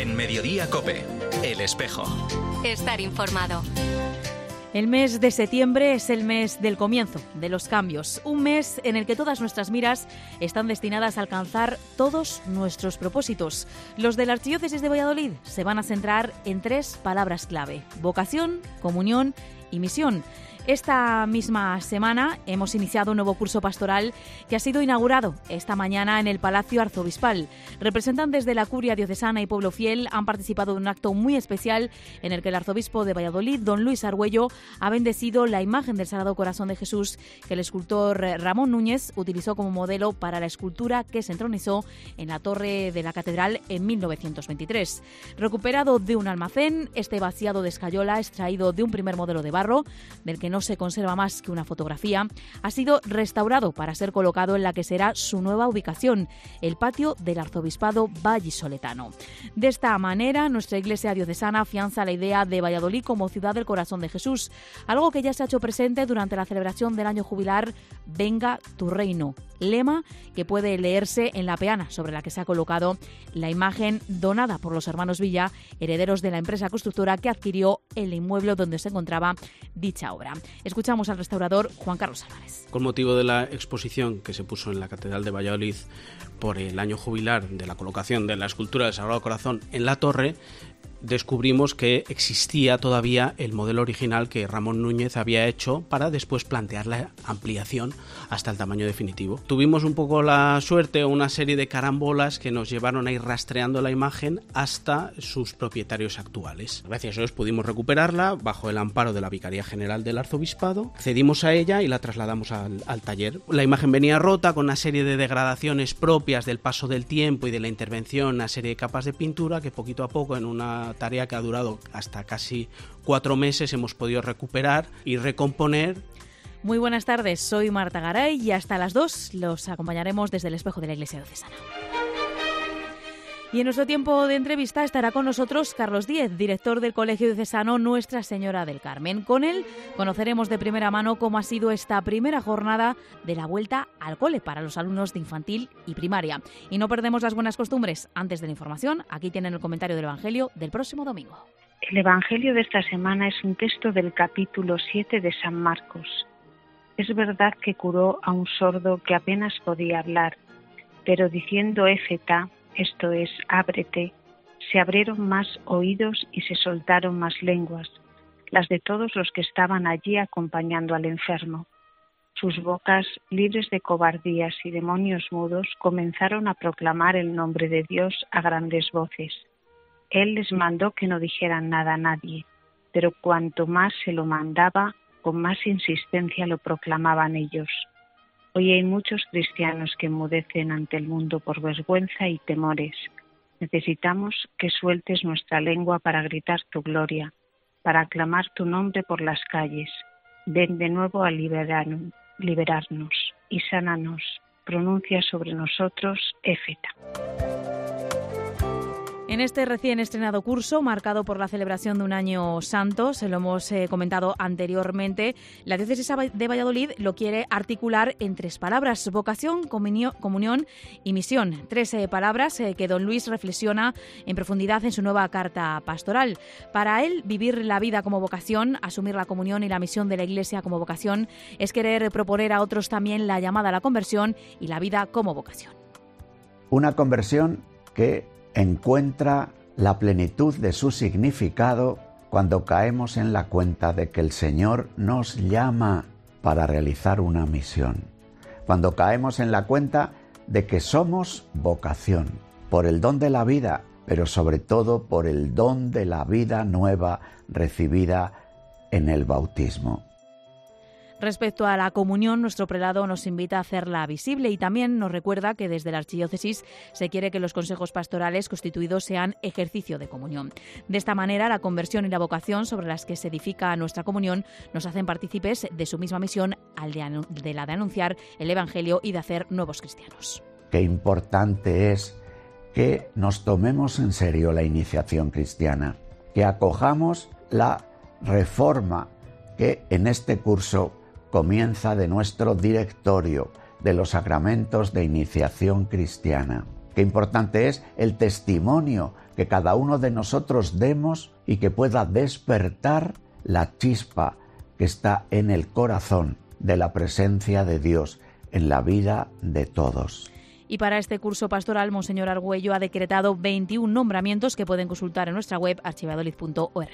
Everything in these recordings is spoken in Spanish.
En Mediodía COPE, El Espejo. Estar informado. El mes de septiembre es el mes del comienzo, de los cambios. Un mes en el que todas nuestras miras están destinadas a alcanzar todos nuestros propósitos. Los de la Archidiócesis de Valladolid se van a centrar en 3 palabras clave: vocación, comunión y misión. Esta misma semana hemos iniciado un nuevo curso pastoral que ha sido inaugurado esta mañana en el Palacio Arzobispal. Representantes de la Curia Diocesana y Pueblo Fiel han participado en un acto muy especial en el que el arzobispo de Valladolid, don Luis Argüello, ha bendecido la imagen del Sagrado Corazón de Jesús que el escultor Ramón Núñez utilizó como modelo para la escultura que se entronizó en la torre de la catedral en 1923. Recuperado de un almacén, este vaciado de escayola, extraído de un primer modelo de barro, del que no se conserva más que una fotografía, ha sido restaurado para ser colocado en la que será su nueva ubicación, el patio del Arzobispado vallisoletano. De esta manera, nuestra Iglesia diocesana afianza la idea de Valladolid como ciudad del corazón de Jesús, algo que ya se ha hecho presente durante la celebración del año jubilar Venga tu reino, lema que puede leerse en la peana sobre la que se ha colocado la imagen donada por los hermanos Villa, herederos de la empresa constructora que adquirió el inmueble donde se encontraba dicha obra. Escuchamos al restaurador Juan Carlos Álvarez. Con motivo de la exposición que se puso en la Catedral de Valladolid por el año jubilar de la colocación de la escultura del Sagrado Corazón en la torre, descubrimos que existía todavía el modelo original que Ramón Núñez había hecho para después plantear la ampliación hasta el tamaño definitivo. Tuvimos un poco la suerte o una serie de carambolas que nos llevaron a ir rastreando la imagen hasta sus propietarios actuales. Gracias a ellos pudimos recuperarla bajo el amparo de la Vicaría General del Arzobispado, cedimos a ella y la trasladamos al taller. La imagen venía rota con una serie de degradaciones propias del paso del tiempo y de la intervención, una serie de capas de pintura que poquito a poco, en una tarea que ha durado hasta casi 4 meses, hemos podido recuperar y recomponer. Muy buenas tardes, soy Marta Garay y hasta las 2 los acompañaremos desde el espejo de la Iglesia diocesana. Y en nuestro tiempo de entrevista estará con nosotros Carlos Díez, director del Colegio Diocesano Nuestra Señora del Carmen. Con él conoceremos de primera mano cómo ha sido esta primera jornada de la vuelta al cole para los alumnos de infantil y primaria. Y no perdemos las buenas costumbres. Antes de la información, aquí tienen el comentario del Evangelio del próximo domingo. El Evangelio de esta semana es un texto del capítulo 7 de San Marcos. Es verdad que curó a un sordo que apenas podía hablar, pero diciendo éfeta, esto es, ábrete, se abrieron más oídos y se soltaron más lenguas, las de todos los que estaban allí acompañando al enfermo. Sus bocas, libres de cobardías y demonios mudos, comenzaron a proclamar el nombre de Dios a grandes voces. Él les mandó que no dijeran nada a nadie, pero cuanto más se lo mandaba, con más insistencia lo proclamaban ellos. Hoy hay muchos cristianos que enmudecen ante el mundo por vergüenza y temores. Necesitamos que sueltes nuestra lengua para gritar tu gloria, para aclamar tu nombre por las calles. Ven de nuevo a liberarnos y sánanos. Pronuncia sobre nosotros, éfeta. En este recién estrenado curso, marcado por la celebración de un año santo, se lo hemos comentado anteriormente, la Diócesis de Valladolid lo quiere articular en 3 palabras: vocación, comunión y misión. 3 palabras que don Luis reflexiona en profundidad en su nueva carta pastoral. Para él, vivir la vida como vocación, asumir la comunión y la misión de la Iglesia como vocación, es querer proponer a otros también la llamada a la conversión y la vida como vocación. Una conversión que encuentra la plenitud de su significado cuando caemos en la cuenta de que el Señor nos llama para realizar una misión. Cuando caemos en la cuenta de que somos vocación, por el don de la vida, pero sobre todo por el don de la vida nueva recibida en el bautismo. Respecto a la comunión, nuestro prelado nos invita a hacerla visible y también nos recuerda que desde la Archidiócesis se quiere que los consejos pastorales constituidos sean ejercicio de comunión. De esta manera, la conversión y la vocación sobre las que se edifica nuestra comunión nos hacen partícipes de su misma misión, de la de anunciar el Evangelio y de hacer nuevos cristianos. Qué importante es que nos tomemos en serio la iniciación cristiana, que acojamos la reforma que en este curso comienza de nuestro directorio de los sacramentos de iniciación cristiana. Qué importante es el testimonio que cada uno de nosotros demos y que pueda despertar la chispa que está en el corazón de la presencia de Dios en la vida de todos. Y para este curso pastoral, Monseñor Argüello ha decretado 21 nombramientos que pueden consultar en nuestra web archivalladolid.org.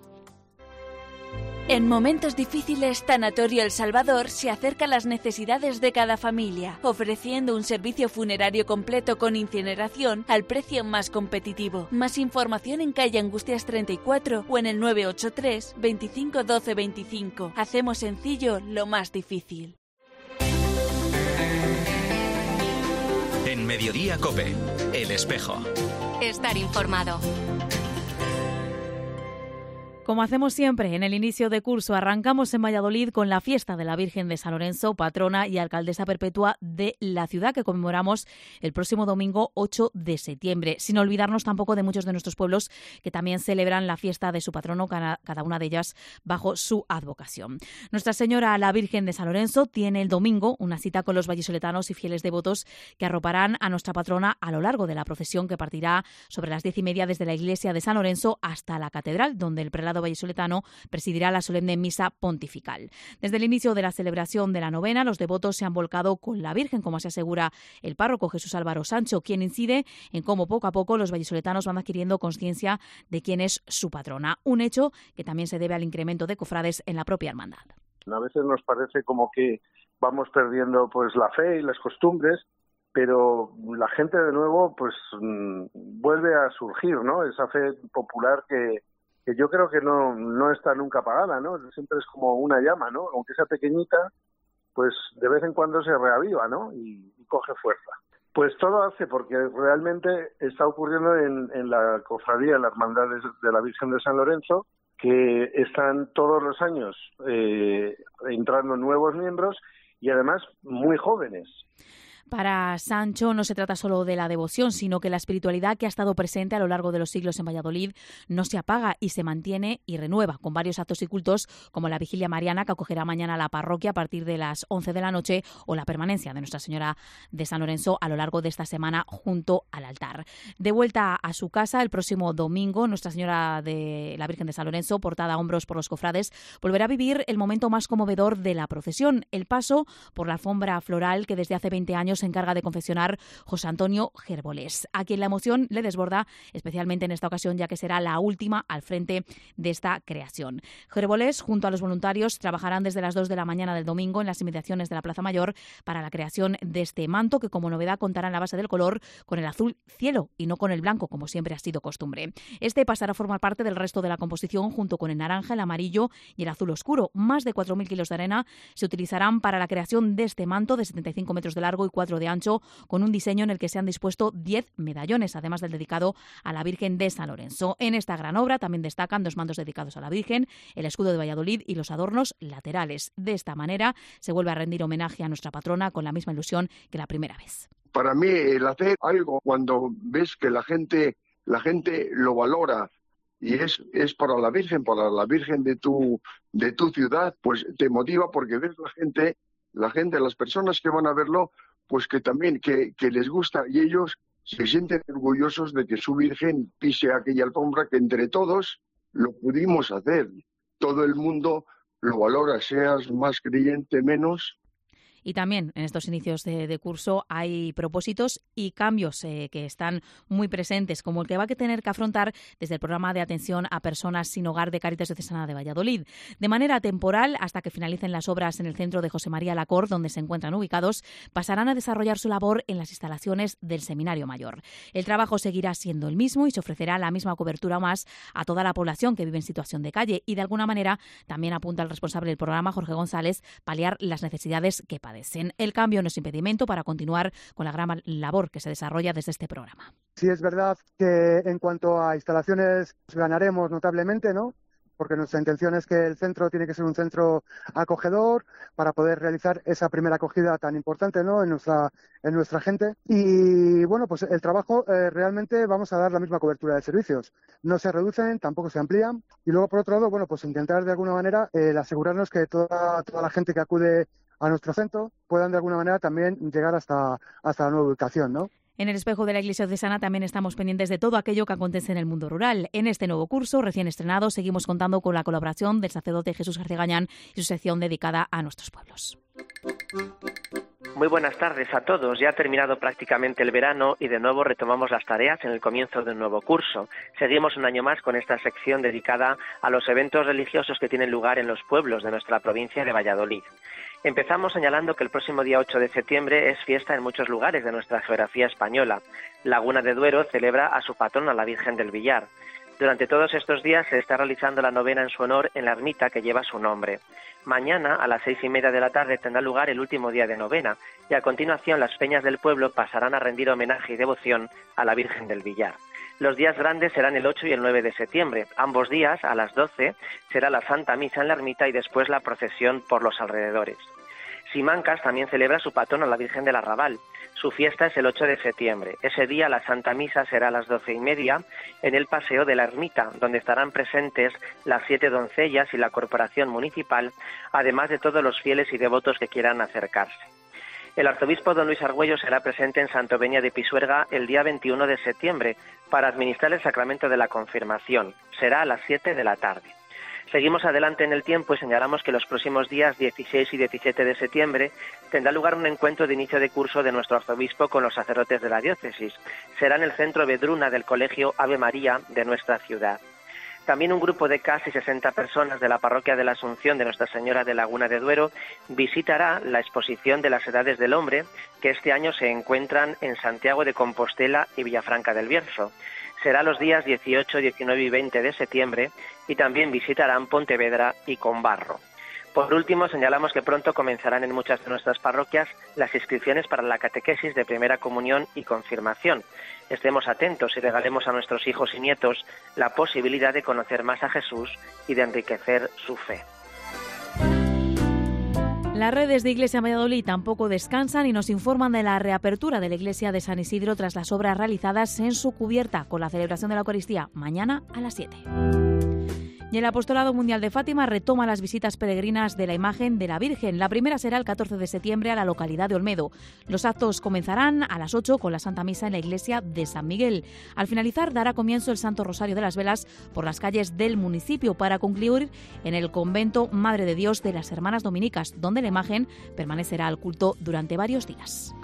En momentos difíciles, Tanatorio El Salvador se acerca a las necesidades de cada familia, ofreciendo un servicio funerario completo con incineración al precio más competitivo. Más información en calle Angustias 34 o en el 983 25 12 25. Hacemos sencillo lo más difícil. En Mediodía COPE, El Espejo. Estar informado. Como hacemos siempre en el inicio de curso, arrancamos en Valladolid con la fiesta de la Virgen de San Lorenzo, patrona y alcaldesa perpetua de la ciudad, que conmemoramos el próximo domingo 8 de septiembre. Sin olvidarnos tampoco de muchos de nuestros pueblos que también celebran la fiesta de su patrono, cada una de ellas bajo su advocación. Nuestra Señora la Virgen de San Lorenzo tiene el domingo una cita con los vallisoletanos y fieles devotos que arroparán a nuestra patrona a lo largo de la procesión que partirá sobre las 10:30 desde la iglesia de San Lorenzo hasta la catedral, donde el prelado vallisoletano presidirá la solemne misa pontifical. Desde el inicio de la celebración de la novena, los devotos se han volcado con la Virgen, como se asegura el párroco Jesús Álvaro Sancho, quien incide en cómo poco a poco los vallisoletanos van adquiriendo conciencia de quién es su patrona, un hecho que también se debe al incremento de cofrades en la propia hermandad. A veces nos parece como que vamos perdiendo pues la fe y las costumbres, pero la gente de nuevo pues vuelve a surgir, ¿no? Esa fe popular que yo creo que no está nunca apagada, ¿no? Siempre es como una llama, ¿no? Aunque sea pequeñita, pues de vez en cuando se reaviva, ¿no? Y coge fuerza. Pues todo hace, porque realmente está ocurriendo en la cofradía, en la hermandad de la Virgen de San Lorenzo, que están todos los años entrando nuevos miembros y además muy jóvenes. Para Sancho no se trata solo de la devoción, sino que la espiritualidad que ha estado presente a lo largo de los siglos en Valladolid no se apaga y se mantiene y renueva con varios actos y cultos como la vigilia mariana que acogerá mañana la parroquia a partir de las 11 de la noche o la permanencia de Nuestra Señora de San Lorenzo a lo largo de esta semana junto al altar. De vuelta a su casa el próximo domingo, Nuestra Señora de la Virgen de San Lorenzo, portada a hombros por los cofrades, volverá a vivir el momento más conmovedor de la procesión, el paso por la alfombra floral que desde hace 20 años se encarga de confeccionar José Antonio Gerbolés, a quien la emoción le desborda, especialmente en esta ocasión, ya que será la última al frente de esta creación. Gerbolés, junto a los voluntarios, trabajarán desde las 2 de la mañana del domingo en las inmediaciones de la Plaza Mayor para la creación de este manto, que como novedad contará en la base del color con el azul cielo y no con el blanco, como siempre ha sido costumbre. Este pasará a formar parte del resto de la composición junto con el naranja, el amarillo y el azul oscuro. Más de 4.000 kilos de arena se utilizarán para la creación de este manto de 75 metros de largo y 4 de ancho, con un diseño en el que se han dispuesto 10 medallones, además del dedicado a la Virgen de San Lorenzo. En esta gran obra también destacan 2 mantos dedicados a la Virgen, el escudo de Valladolid y los adornos laterales. De esta manera se vuelve a rendir homenaje a nuestra patrona con la misma ilusión que la primera vez. Para mí el hacer algo cuando ves que la gente lo valora y es para la Virgen de tu ciudad, pues te motiva porque ves la gente, las personas que van a verlo, pues que también que les gusta y ellos se sienten orgullosos de que su Virgen pise aquella alfombra que entre todos lo pudimos hacer. Todo el mundo lo valora, seas más creyente, menos. Y también en estos inicios de curso hay propósitos y cambios que están muy presentes, como el que va a tener que afrontar desde el programa de atención a personas sin hogar de Cáritas Diocesana de Valladolid. De manera temporal, hasta que finalicen las obras en el centro de José María Lacor, donde se encuentran ubicados, pasarán a desarrollar su labor en las instalaciones del Seminario Mayor. El trabajo seguirá siendo el mismo y se ofrecerá la misma cobertura más a toda la población que vive en situación de calle y, de alguna manera, también apunta el responsable del programa, Jorge González, paliar las necesidades que padecen. El cambio no es impedimento para continuar con la gran labor que se desarrolla desde este programa. Sí, es verdad que en cuanto a instalaciones ganaremos notablemente, ¿no? Porque nuestra intención es que el centro tiene que ser un centro acogedor para poder realizar esa primera acogida tan importante, ¿no? en nuestra gente. Y bueno, pues el trabajo realmente vamos a dar la misma cobertura de servicios. No se reducen, tampoco se amplían. Y luego, por otro lado, bueno, pues intentar de alguna manera asegurarnos que toda la gente que acude a nuestro centro puedan de alguna manera también llegar hasta la nueva ubicación, ¿no? En el espejo de la Iglesia Diocesana también estamos pendientes de todo aquello que acontece en el mundo rural. En este nuevo curso, recién estrenado, seguimos contando con la colaboración del sacerdote Jesús García Gañán y su sección dedicada a nuestros pueblos. Muy buenas tardes a todos. Ya ha terminado prácticamente el verano y de nuevo retomamos las tareas en el comienzo de un nuevo curso. Seguimos un año más con esta sección dedicada a los eventos religiosos que tienen lugar en los pueblos de nuestra provincia de Valladolid. Empezamos señalando que el próximo día 8 de septiembre es fiesta en muchos lugares de nuestra geografía española. Laguna de Duero celebra a su patrona, la Virgen del Villar. Durante todos estos días se está realizando la novena en su honor en la ermita que lleva su nombre. Mañana, a las 6:30 de la tarde, tendrá lugar el último día de novena y a continuación las peñas del pueblo pasarán a rendir homenaje y devoción a la Virgen del Villar. Los días grandes serán el 8 y el 9 de septiembre. Ambos días, a las 12, será la Santa Misa en la ermita y después la procesión por los alrededores. Simancas también celebra su patrona, la Virgen del Arrabal. Su fiesta es el 8 de septiembre. Ese día la Santa Misa será a las 12:30 en el Paseo de la Ermita, donde estarán presentes las 7 doncellas y la corporación municipal, además de todos los fieles y devotos que quieran acercarse. El arzobispo don Luis Argüello será presente en Santovenia de Pisuerga el día 21 de septiembre para administrar el sacramento de la confirmación. Será a las 7 de la tarde. Seguimos adelante en el tiempo y señalamos que los próximos días 16 y 17 de septiembre tendrá lugar un encuentro de inicio de curso de nuestro arzobispo con los sacerdotes de la diócesis. Será en el centro Vedruna del Colegio Ave María de nuestra ciudad. También un grupo de casi 60 personas de la parroquia de la Asunción de Nuestra Señora de Laguna de Duero visitará la exposición de las Edades del Hombre, que este año se encuentran en Santiago de Compostela y Villafranca del Bierzo. Será los días 18, 19 y 20 de septiembre y también visitarán Pontevedra y Combarro. Por último, señalamos que pronto comenzarán en muchas de nuestras parroquias las inscripciones para la catequesis de primera comunión y confirmación. Estemos atentos y regalemos a nuestros hijos y nietos la posibilidad de conocer más a Jesús y de enriquecer su fe. Las redes de Iglesia Valladolid tampoco descansan y nos informan de la reapertura de la Iglesia de San Isidro tras las obras realizadas en su cubierta con la celebración de la Eucaristía mañana a las 7. Y el Apostolado Mundial de Fátima retoma las visitas peregrinas de la imagen de la Virgen. La primera será el 14 de septiembre a la localidad de Olmedo. Los actos comenzarán a las 8 con la Santa Misa en la iglesia de San Miguel. Al finalizar dará comienzo el Santo Rosario de las Velas por las calles del municipio para concluir en el convento Madre de Dios de las Hermanas Dominicas, donde la imagen permanecerá al culto durante varios días.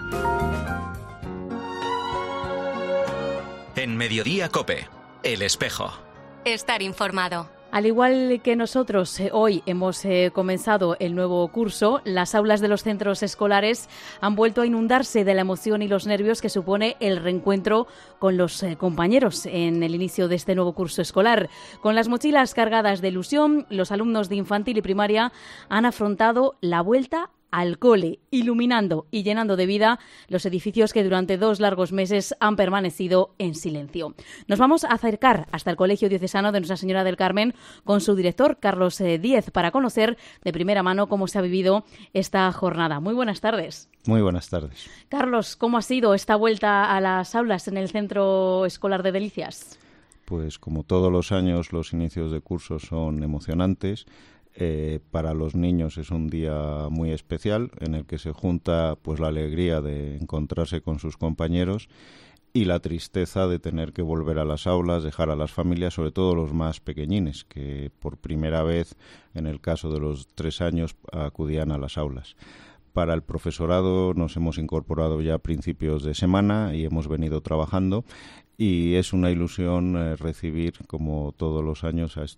En Mediodía COPE, El Espejo. Estar informado. Al igual que nosotros, hoy hemos comenzado el nuevo curso, las aulas de los centros escolares han vuelto a inundarse de la emoción y los nervios que supone el reencuentro con los compañeros en el inicio de este nuevo curso escolar. Con las mochilas cargadas de ilusión, los alumnos de infantil y primaria han afrontado la vuelta al cole, iluminando y llenando de vida los edificios que durante 2 largos meses han permanecido en silencio. Nos vamos a acercar hasta el Colegio Diocesano de Nuestra Señora del Carmen con su director, Carlos Díez, para conocer de primera mano cómo se ha vivido esta jornada. Muy buenas tardes. Muy buenas tardes. Carlos, ¿cómo ha sido esta vuelta a las aulas en el Centro Escolar de Delicias? Pues como todos los años, los inicios de curso son emocionantes. Para los niños es un día muy especial en el que se junta pues la alegría de encontrarse con sus compañeros y la tristeza de tener que volver a las aulas, dejar a las familias, sobre todo los más pequeñines, que por primera vez, en el caso de los 3 años, acudían a las aulas. Para el profesorado nos hemos incorporado ya a principios de semana y hemos venido trabajando y es una ilusión recibir, como todos los años, a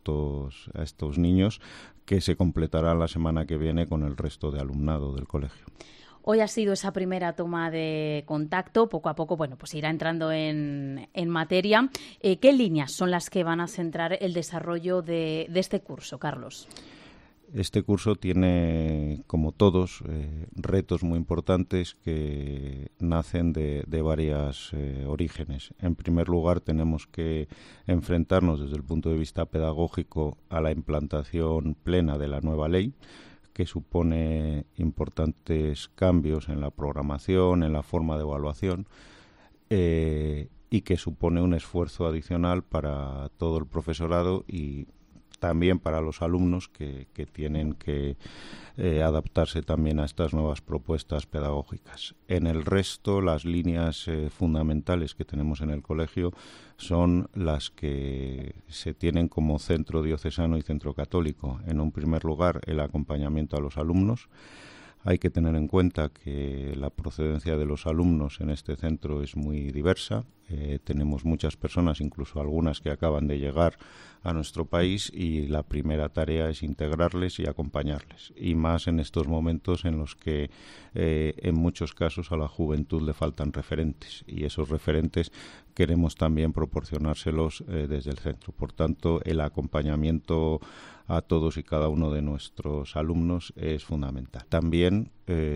estos niños que se completarán la semana que viene con el resto de alumnado del colegio. Hoy ha sido esa primera toma de contacto, poco a poco, bueno, pues irá entrando en materia. ¿Qué líneas son las que van a centrar el desarrollo de este curso, Carlos? Este curso tiene, como todos, retos muy importantes que nacen de varios orígenes. En primer lugar, tenemos que enfrentarnos desde el punto de vista pedagógico a la implantación plena de la nueva ley, que supone importantes cambios en la programación, en la forma de evaluación, y que supone un esfuerzo adicional para todo el profesorado y también para los alumnos que tienen que adaptarse también a estas nuevas propuestas pedagógicas. En el resto, las líneas fundamentales que tenemos en el colegio son las que se tienen como centro diocesano y centro católico. En un primer lugar, el acompañamiento a los alumnos. Hay que tener en cuenta que la procedencia de los alumnos en este centro es muy diversa. Tenemos muchas personas, incluso algunas que acaban de llegar a nuestro país, y la primera tarea es integrarles y acompañarles. Y más en estos momentos en los que en muchos casos a la juventud le faltan referentes, y esos referentes queremos también proporcionárselos desde el centro. Por tanto, el acompañamiento a todos y cada uno de nuestros alumnos es fundamental. También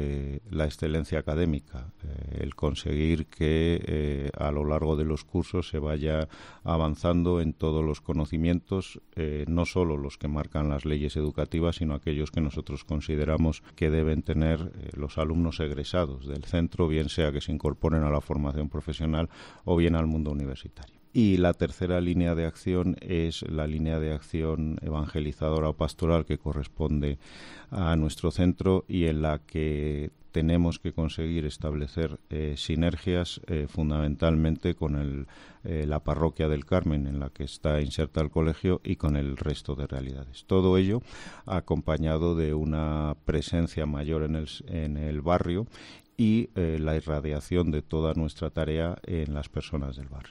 la excelencia académica, el conseguir que a lo largo de los cursos se vaya avanzando en todos los conocimientos, no solo los que marcan las leyes educativas, sino aquellos que nosotros consideramos que deben tener los alumnos egresados del centro, bien sea que se incorporen a la formación profesional o bien al mundo universitario. Y la tercera línea de acción es la línea de acción evangelizadora o pastoral que corresponde a nuestro centro, y en la que tenemos que conseguir establecer sinergias fundamentalmente con la parroquia del Carmen, en la que está inserta el colegio, y con el resto de realidades. Todo ello acompañado de una presencia mayor en el barrio y la irradiación de toda nuestra tarea en las personas del barrio.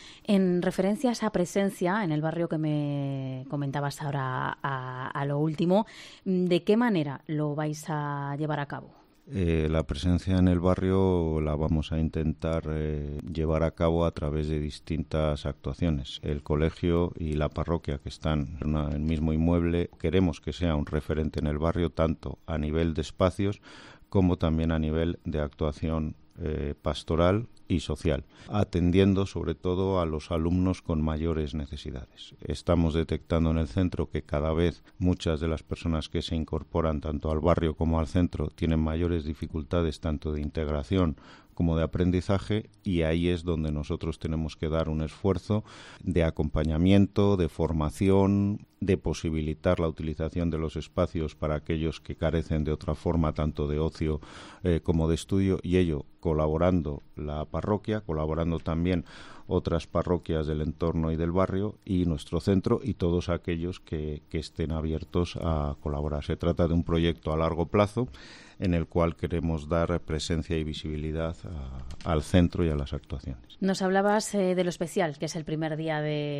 En referencia a esa presencia en el barrio que me comentabas ahora a lo último, ¿de qué manera lo vais a llevar a cabo? La presencia en el barrio la vamos a intentar llevar a cabo a través de distintas actuaciones. El colegio y la parroquia, que están en el mismo inmueble, queremos que sea un referente en el barrio, tanto a nivel de espacios como también a nivel de actuación pastoral y social, atendiendo sobre todo a los alumnos con mayores necesidades. Estamos detectando en el centro que cada vez muchas de las personas que se incorporan tanto al barrio como al centro tienen mayores dificultades tanto de integración como de aprendizaje, y ahí es donde nosotros tenemos que dar un esfuerzo de acompañamiento, de formación, de posibilitar la utilización de los espacios para aquellos que carecen de otra forma, tanto de ocio como de estudio, y ello colaborando la parroquia, colaborando también otras parroquias del entorno y del barrio, y nuestro centro, y todos aquellos que estén abiertos a colaborar. Se trata de un proyecto a largo plazo en el cual queremos dar presencia y visibilidad al centro y a las actuaciones. Nos hablabas de lo especial, que es el primer día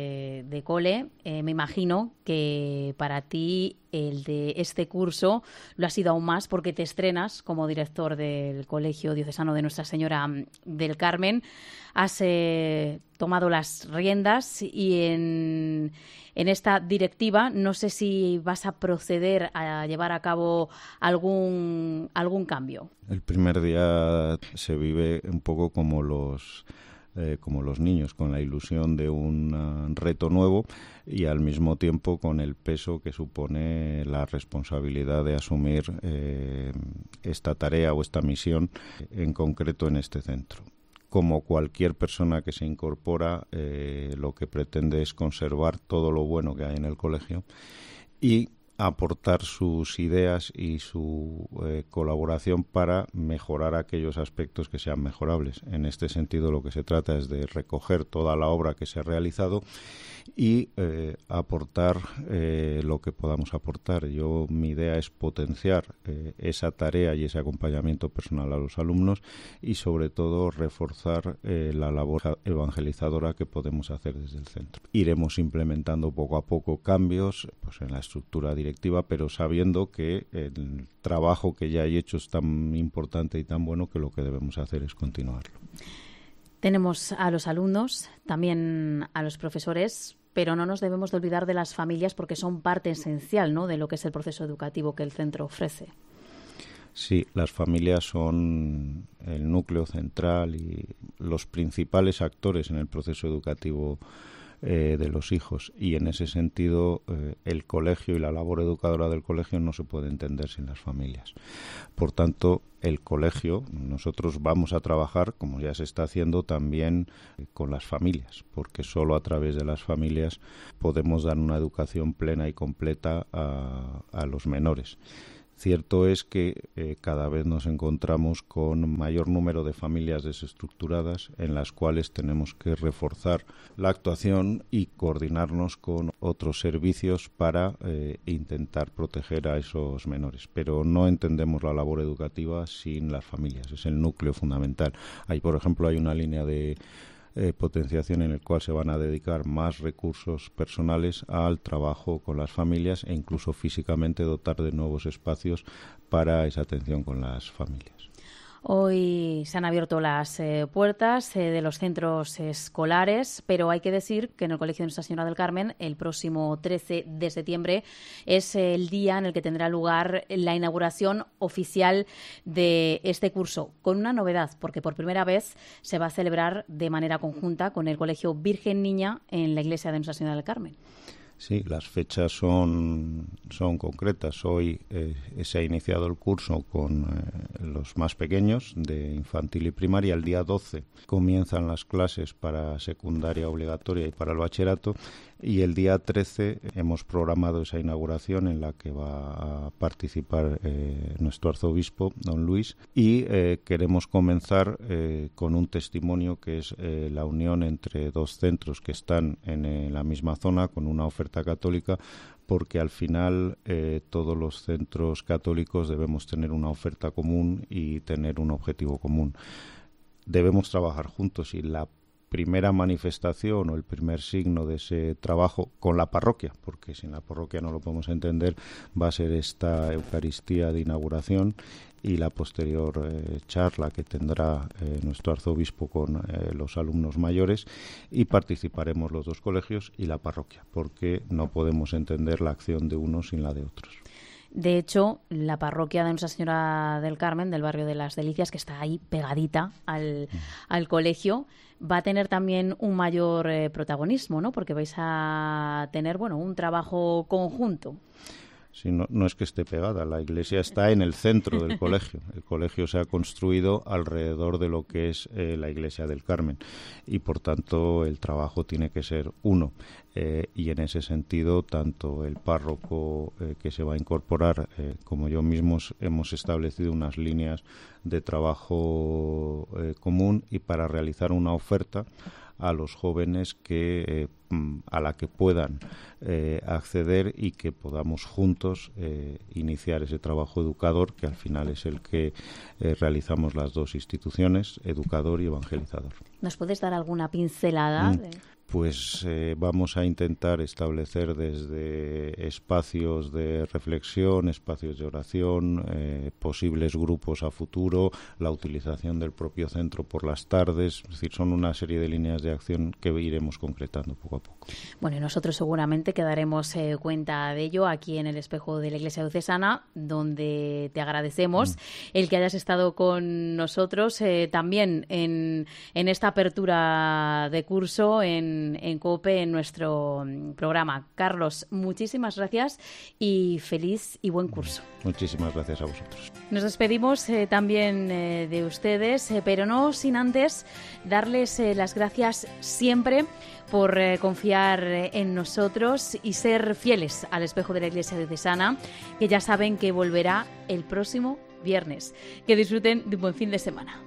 de cole. Me imagino que para ti el de este curso lo ha sido aún más, porque te estrenas como director del Colegio Diocesano de Nuestra Señora del Carmen. Has tomado las riendas y en esta directiva no sé si vas a proceder a llevar a cabo algún cambio. El primer día se vive un poco como los niños, con la ilusión de un reto nuevo y al mismo tiempo con el peso que supone la responsabilidad de asumir esta tarea o esta misión en concreto en este centro. Como cualquier persona que se incorpora, lo que pretende es conservar todo lo bueno que hay en el colegio y aportar sus ideas y su colaboración para mejorar aquellos aspectos que sean mejorables. En este sentido, lo que se trata es de recoger toda la obra que se ha realizado y aportar lo que podamos aportar. Mi idea es potenciar esa tarea y ese acompañamiento personal a los alumnos y, sobre todo, reforzar la labor evangelizadora que podemos hacer desde el centro. Iremos implementando poco a poco cambios en la estructura directiva, pero sabiendo que el trabajo que ya hay hecho es tan importante y tan bueno que lo que debemos hacer es continuarlo. Tenemos a los alumnos, también a los profesores, pero no nos debemos de olvidar de las familias, porque son parte esencial, ¿no?, de lo que es el proceso educativo que el centro ofrece. Sí, las familias son el núcleo central y los principales actores en el proceso educativo de los hijos, y en ese sentido el colegio y la labor educadora del colegio no se puede entender sin las familias. Por tanto, el colegio, nosotros vamos a trabajar, como ya se está haciendo, también con las familias, porque solo a través de las familias podemos dar una educación plena y completa a los menores. Cierto es que cada vez nos encontramos con mayor número de familias desestructuradas en las cuales tenemos que reforzar la actuación y coordinarnos con otros servicios para intentar proteger a esos menores. Pero no entendemos la labor educativa sin las familias, es el núcleo fundamental. Ahí, por ejemplo, hay una línea de potenciación en el cual se van a dedicar más recursos personales al trabajo con las familias e incluso físicamente dotar de nuevos espacios para esa atención con las familias. Hoy se han abierto las puertas de los centros escolares, pero hay que decir que en el Colegio de Nuestra Señora del Carmen el próximo 13 de septiembre es el día en el que tendrá lugar la inauguración oficial de este curso, con una novedad, porque por primera vez se va a celebrar de manera conjunta con el Colegio Virgen Niña en la Iglesia de Nuestra Señora del Carmen. Sí, las fechas son concretas. Hoy se ha iniciado el curso con los más pequeños de infantil y primaria. El día 12 comienzan las clases para secundaria obligatoria y para el bachillerato. Y el día 13 hemos programado esa inauguración en la que va a participar nuestro arzobispo, don Luis, y queremos comenzar con un testimonio que es la unión entre dos centros que están en la misma zona con una oferta católica, porque al final todos los centros católicos debemos tener una oferta común y tener un objetivo común. Debemos trabajar juntos y la primera manifestación o el primer signo de ese trabajo con la parroquia, porque sin la parroquia no lo podemos entender, va a ser esta Eucaristía de inauguración y la posterior charla que tendrá nuestro arzobispo con los alumnos mayores, y participaremos los dos colegios y la parroquia, porque no podemos entender la acción de unos sin la de otros. De hecho, la parroquia de Nuestra Señora del Carmen, del barrio de Las Delicias, que está ahí pegadita al colegio, va a tener también un mayor protagonismo, ¿no? Porque vais a tener, un trabajo conjunto. Sí, no es que esté pegada, la iglesia está en el centro del colegio. El colegio se ha construido alrededor de lo que es la iglesia del Carmen y, por tanto, el trabajo tiene que ser uno. Y en ese sentido, tanto el párroco que se va a incorporar como yo mismo hemos establecido unas líneas de trabajo común, y para realizar una oferta a los jóvenes a la que puedan acceder y que podamos juntos iniciar ese trabajo educador, que al final es el que realizamos las dos instituciones, educador y evangelizador. ¿Nos puedes dar alguna pincelada? Pues vamos a intentar establecer desde espacios de reflexión, espacios de oración, posibles grupos a futuro, la utilización del propio centro por las tardes. Es decir, son una serie de líneas de acción que iremos concretando poco a poco. Bueno, y nosotros seguramente quedaremos cuenta de ello aquí en el Espejo de la Iglesia Diocesana, donde te agradecemos el que hayas estado con nosotros también en esta apertura de curso en COPE, en nuestro programa. Carlos, muchísimas gracias y feliz y buen curso. Muchísimas gracias a vosotros. Nos despedimos también de ustedes, pero no sin antes darles las gracias siempre por confiar en nosotros y ser fieles al Espejo de la Iglesia Diocesana, que ya saben que volverá el próximo viernes. Que disfruten de un buen fin de semana.